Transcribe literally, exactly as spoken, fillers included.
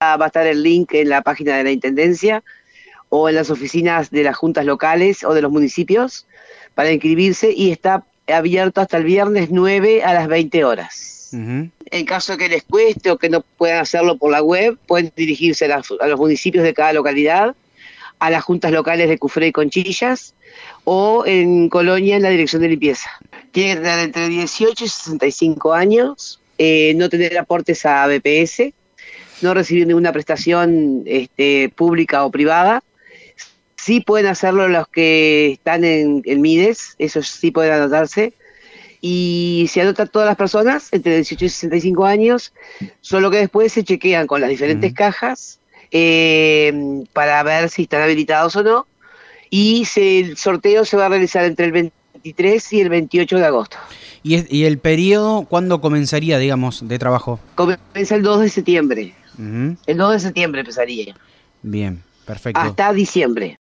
va a estar el link en la página de la Intendencia o en las oficinas de las juntas locales o de los municipios para inscribirse, y está abierto hasta el viernes nueve a las veinte horas. Uh-huh. En caso de que les cueste o que no puedan hacerlo por la web, pueden dirigirse a, las, a los municipios de cada localidad, a las juntas locales de Cufré y Conchillas, o en Colonia en la Dirección de Limpieza. Tienen que tener entre dieciocho y sesenta y cinco años, eh, no tener aportes a B P S, no recibir ninguna prestación este, pública o privada. Sí pueden hacerlo los que están en, en Mides, esos sí pueden anotarse. Y se anotan todas las personas entre dieciocho y sesenta y cinco años, solo que después se chequean con las diferentes uh-huh. cajas eh, para ver si están habilitados o no. Y se, el sorteo se va a realizar entre el veintitrés y el veintiocho de agosto. ¿Y, es, y el periodo cuándo comenzaría, digamos, de trabajo? Comienza el dos de septiembre. Uh-huh. El dos de septiembre empezaría. Bien, perfecto. Hasta diciembre.